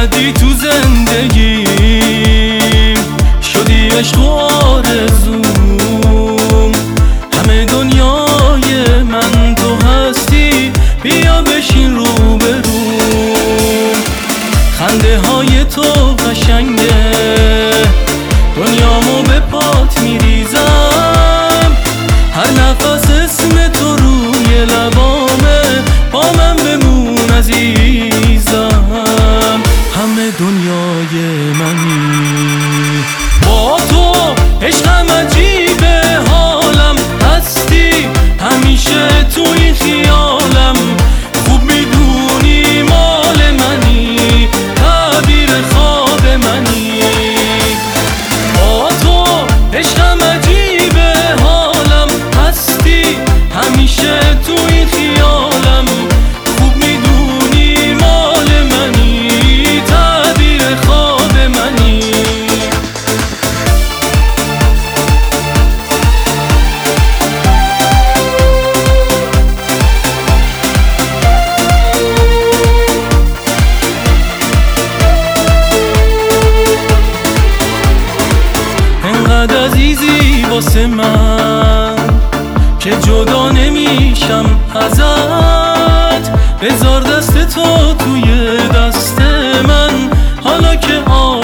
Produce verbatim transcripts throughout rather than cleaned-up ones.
اومدی تو زندگیم، شدی عشق و آرزوم، همه دنیای من تو هستی، بیا بشین رو به رو. خنده های تو قشنگه، دنیامو به پات میریزم، هر نفس اسم تو روی لبامه، با من بمون عزیزم، همه دنیای منی. با تو عشقم عجیبه، حالم هستی همیشه تو این خیالم، خوب میدونی مال منی، تعبیر خواب منی. با تو عشقم عجیبه، حالم هستی همیشه تو این خیالم، خوب میدونی مال منی، تعبیر خواب منی. انقدر عزیزی واسه من که جدا نمیشم ازت، بذار دست تو توی دست من حالا که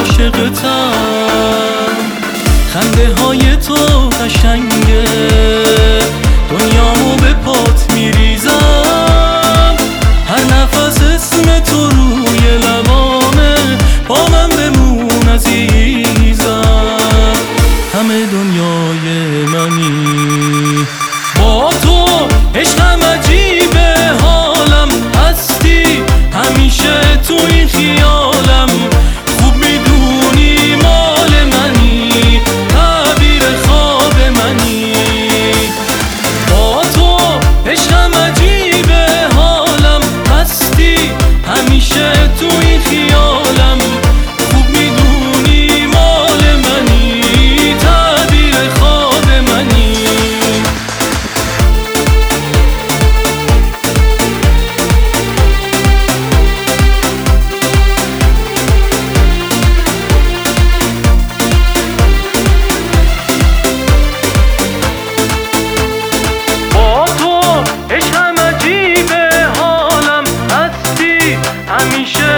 عاشقتم. خنده های تو قشنگه، دنیامو به پات میریزم، هر نفس اسم تو روی لبامه، با من بمون عزیزم، همه دنیای منی. با تو عشقم عجیبه، حالم هستی همیشه تو این خیالم، خوب میدونی مال منی، تعبیر خواب منی. با تو عشقم عجیبه، حالم هستی همیشه تو این خیالم، خوب میدونی مال منی، تعبیر خواب منی. همیشه